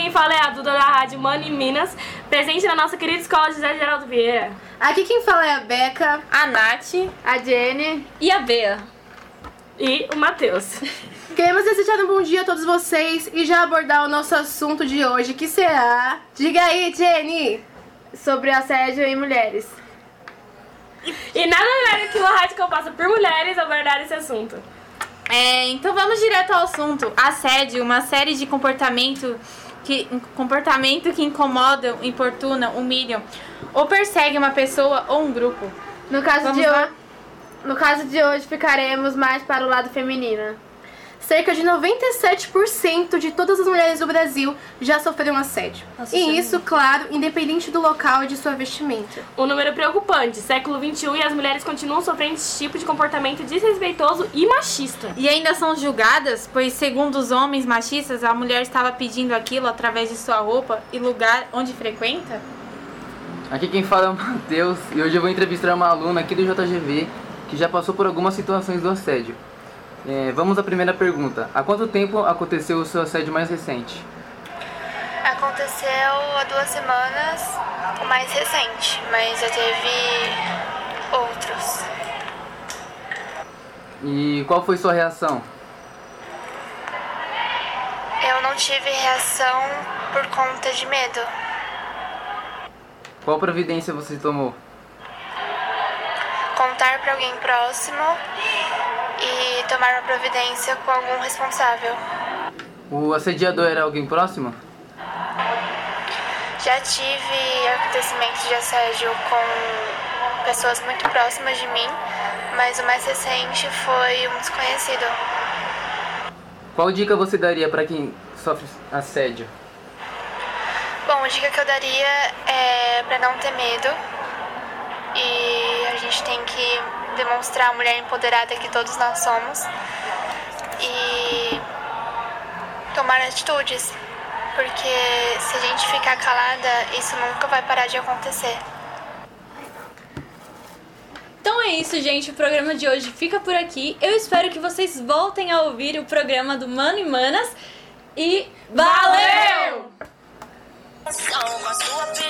quem fala é a Duda da Rádio Mano em Minas, presente na nossa querida escola José Geraldo Vieira. Aqui quem fala é a Beca, a Nath, a Jenny e a Bea. E o Matheus. Queremos desejar um bom dia a todos vocês e já abordar o nosso assunto de hoje, que será... Diga aí, Jenny! Sobre assédio em mulheres. E nada melhor que uma rádio que eu passo por mulheres abordar esse assunto. Então vamos direto ao assunto. Assédio, uma série de comportamento que incomodam, importunam, humilham ou perseguem uma pessoa ou um grupo. No caso de hoje ficaremos mais para o lado feminino. Cerca de 97% de todas as mulheres do Brasil já sofreram assédio. Nossa, e isso, claro, independente do local e de sua vestimenta. Um número preocupante. Século XXI e as mulheres continuam sofrendo esse tipo de comportamento desrespeitoso e machista. E ainda são julgadas, pois segundo os homens machistas, a mulher estava pedindo aquilo através de sua roupa e lugar onde frequenta. Aqui quem fala é o Matheus e hoje eu vou entrevistar uma aluna aqui do JGV que já passou por algumas situações do assédio. Vamos à primeira pergunta. Há quanto tempo aconteceu o seu assédio mais recente? Aconteceu há 2 semanas, o mais recente, mas já teve outros. E qual foi sua reação? Eu não tive reação por conta de medo. Qual providência você tomou? Contar para alguém próximo e tomar uma providência com algum responsável. O assediador era alguém próximo? Já tive acontecimentos de assédio com pessoas muito próximas de mim, mas o mais recente foi um desconhecido. Qual dica você daria para quem sofre assédio? Bom, a dica que eu daria é para não ter medo e a gente tem que demonstrar a mulher empoderada que todos nós somos e tomar atitudes, porque se a gente ficar calada, isso nunca vai parar de acontecer. Então é isso, gente. O programa de hoje fica por aqui. Eu espero que vocês voltem a ouvir o programa do Mano e Manas. E valeu!